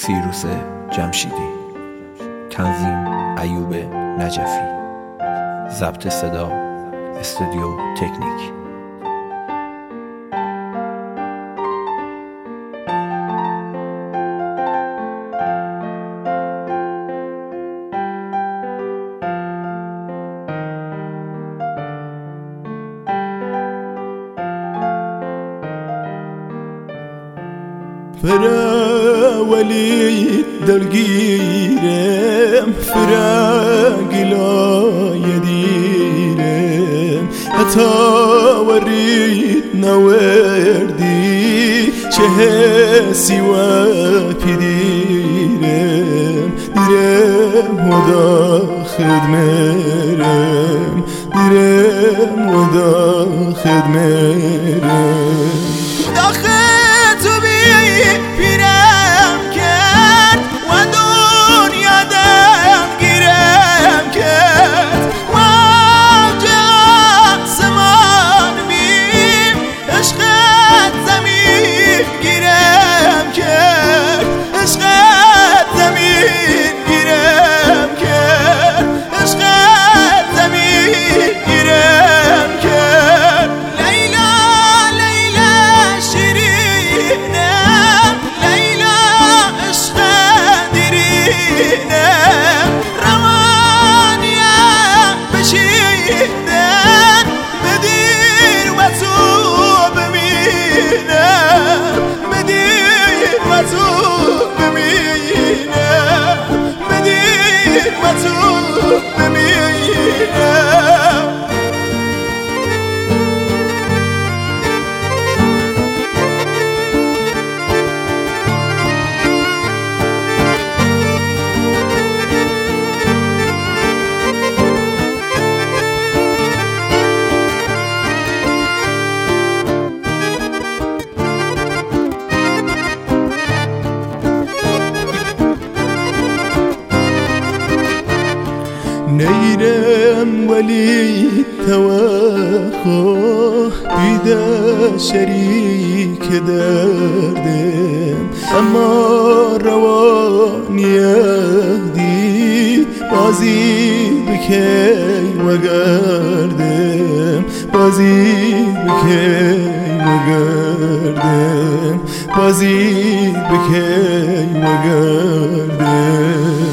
فیروز جمشیدی، تنظیم ایوب نجفی، ضبط صدا استودیو تکنیک. فرا ولي دلقيرم فراق لا يديرم حتى وريت نوردي شهسي وبيديرم ديرم ودا خدمرم ديرم ودا خدمرم پیرم کرد و دنیا دم گیرم کرد و آنجا آسمان بیم عشقت زمین گیرم کرد عشقت زمین گیرم کرد عشقت زمین گیرم کرد لیلا لیلا شیرینه نيرم ولي توخو بيدا شريك دردم اما رواني يهدي بازي بكي وقردم بازي بكي وقردم بازي بكي وقردم